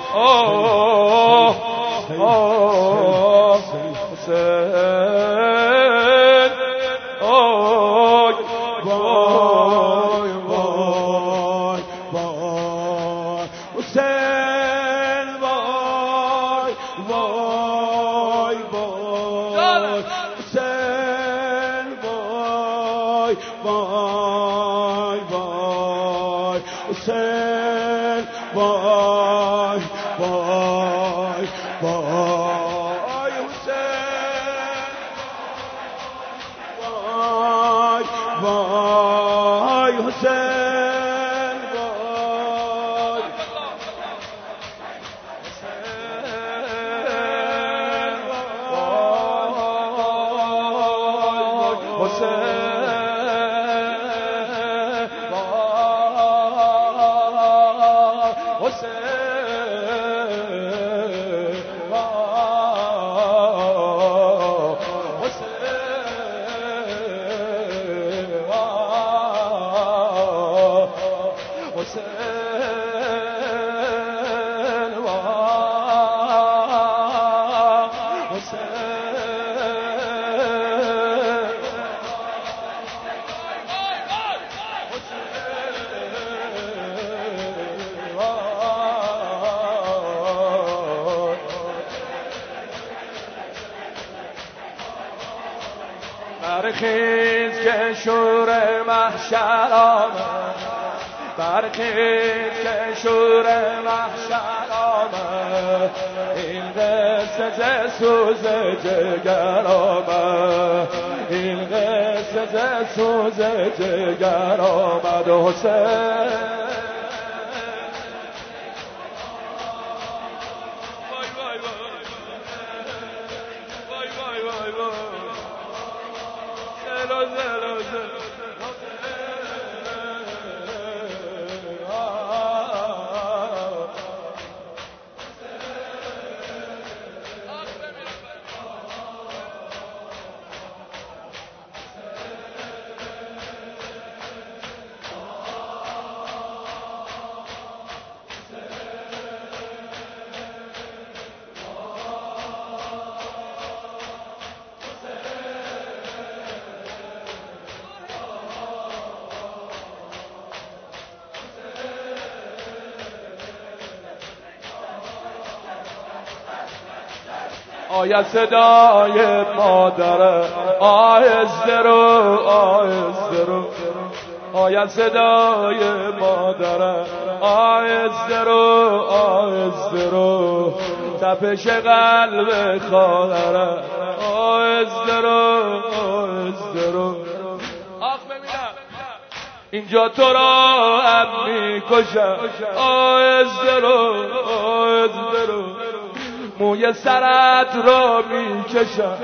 برخیز که شور محشر آمد، برخیز که شور محشر آمد، این قصه ز سوز جگر آمد، این قصه ز سوز جگر آمد. حسین آید صدای مادر آهسته رو، آهسته رو، آید صدای مادر آهسته رو، آهسته رو، تپش قلب خواهر آهسته رو، آهسته رو. آخ ببینم اینجا تو را هم میکشم، آهسته رو، آهسته رو، موی سرت را میکشم.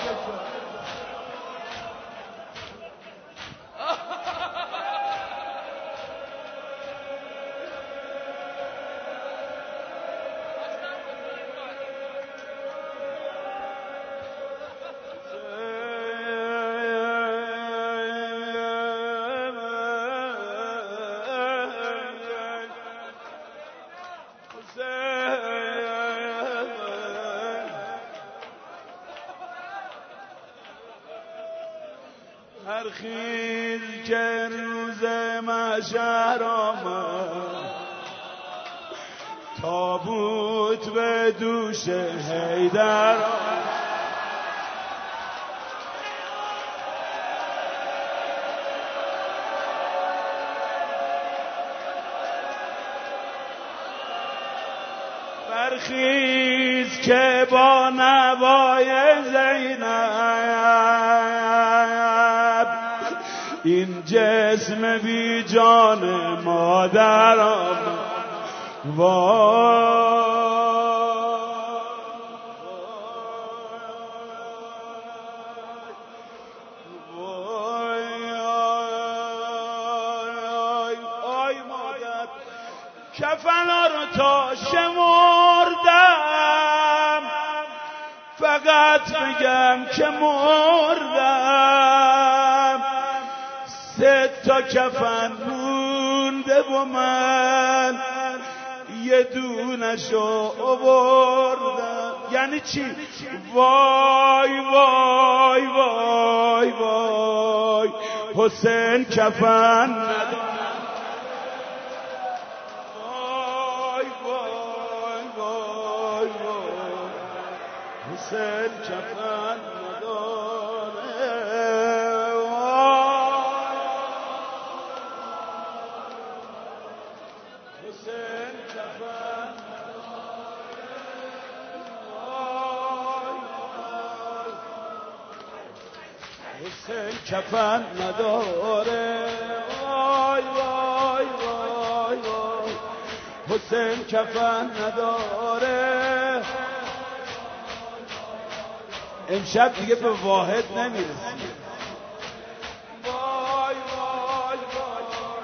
برخیز که روز محشر آمد، تابوت به دوش حیدر آمد. برخیز که با نوای زینب این جسم بی جان مادر آمد. وای مادر، کفنا رو تا شمردم، فقط بگم که مردم. 3 تا کفن مونده و من یه دونشو آوردم. یعنی چی؟ وای وای وای وای حسین کفن نداره. وای وای وای وای حسین کفن نداره. حسین کفن حسین کفن نداره. وای وای وای وای حسین کفن نداره. امشب دیگه به واحد نمیرسیم. وای وای وای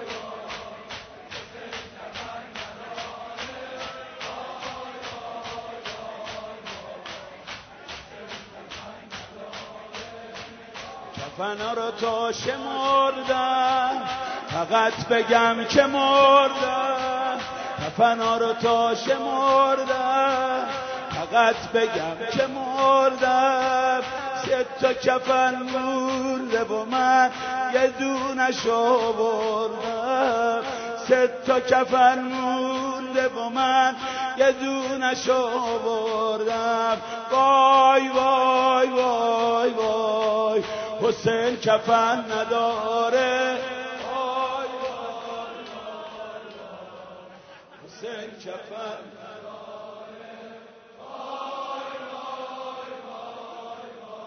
کفنا رو تو شمردم، فقط بگم که مردم. کفنا رو تو شمردم، فقط بگم که مردم. 3 تا کفن مونده و من یه دونشو آوردم. 3 تا کفن مونده و من یه دونشو آوردم. وای وای وای وای حسین کفن نداره. وای وای وای حسین کفن نداره. وای وای وای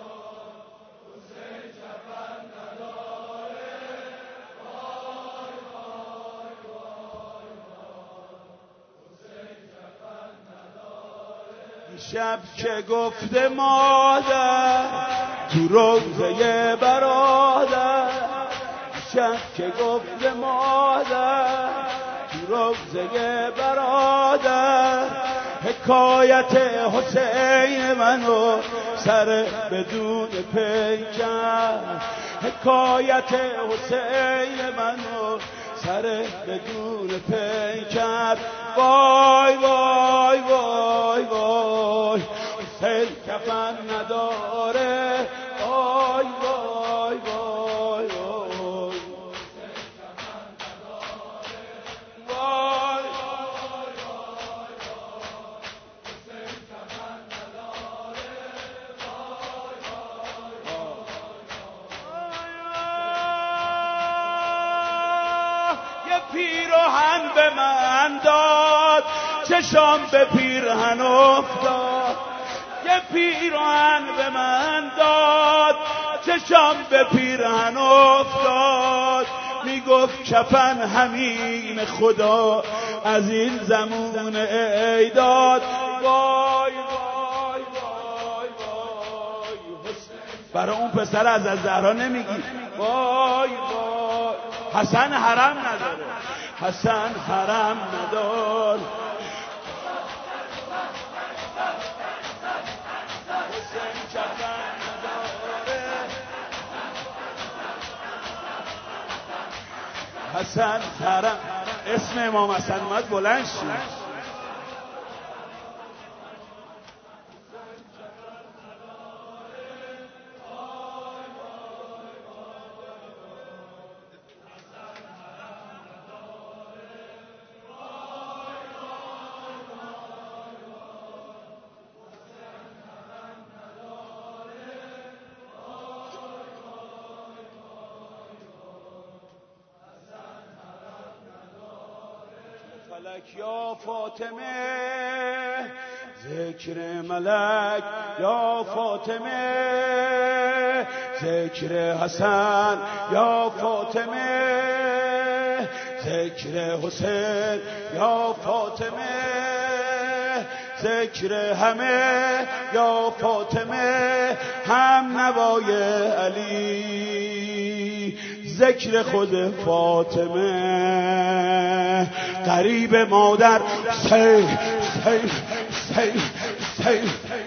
حسین کفن نداره. وای وای وای حسین کفن نداره. شب که گفته مادر تو روزه برادر، شب که گفته مادر تو روزه برادر، حکایت حسین منو سر بدون پیکر. حکایت حسین منو سر بدون پیکر. وای وای وای وای حسین کفن نداره. وای وای وای وای وای یه پیراهن به من داد، چشام به پیرهن افتاد. یه پیراهن به من داد، چشام به پیرهن افتاد. میگفت کفن همین خدا از این زمون ایداد. وای وای وای وای برای اون پسر از زهرا نمیگی؟ وای وای حسن حرم نداره. حسن حرم نداره. حسن حرم. اسم امام حسن اومد بلند شد. ملک یا فاطمه، ذکر ملک یا فاطمه، ذکر حسن یا فاطمه، ذکر حسین یا فاطمه، ذکر همه یا فاطمه، هم نوای علی، ذکر خود فاطمه، قریب مادر سی سی سی سی